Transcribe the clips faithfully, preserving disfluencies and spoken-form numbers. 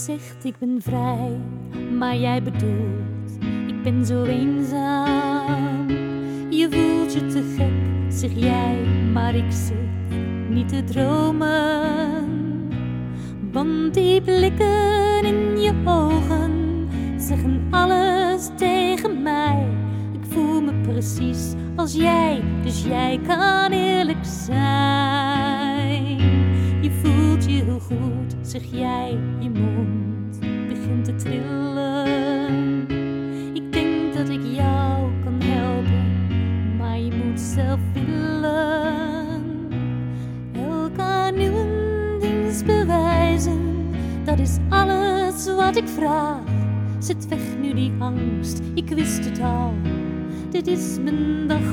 zegt ik ben vrij, maar jij bedoelt ik ben zo eenzaam. Je voelt je te gek, zeg jij, maar ik zit niet te dromen. Want die blikken in je ogen zeggen alles tegen mij. Ik voel me precies als jij, dus jij kan eerlijk zijn. Je voelt je heel goed, zeg jij, je mond begint te trillen. Ik denk dat ik jou kan helpen, maar je moet zelf willen. Elkaar nu een dienst bewijzen, dat is alles wat ik vraag. Zet weg nu die angst, ik wist het al, dit is mijn dag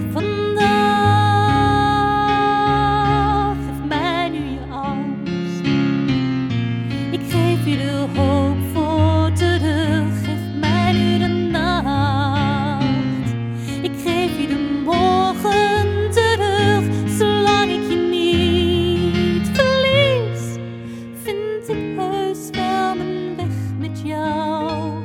vandaag. Geef mij nu je angst, ik geef je de hoop voor terug. Geef mij nu de nacht, ik geef je de morgen terug. Zolang ik je niet verlies, vind ik heus wel mijn weg met jou.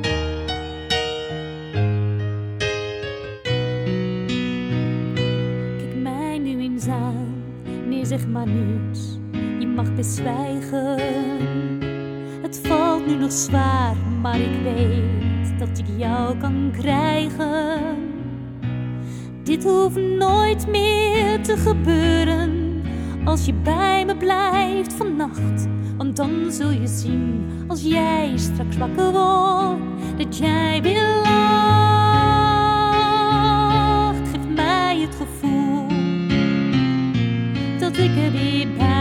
Nee, zeg maar niets, je mag best zwijgen. Het valt nu nog zwaar, maar ik weet dat ik jou kan krijgen. Dit hoeft nooit meer te gebeuren als je bij me blijft vannacht. Want dan zul je zien, als jij straks wakker wordt, dat jij weer lacht. Geef mij het gevoel dat ik er weer bij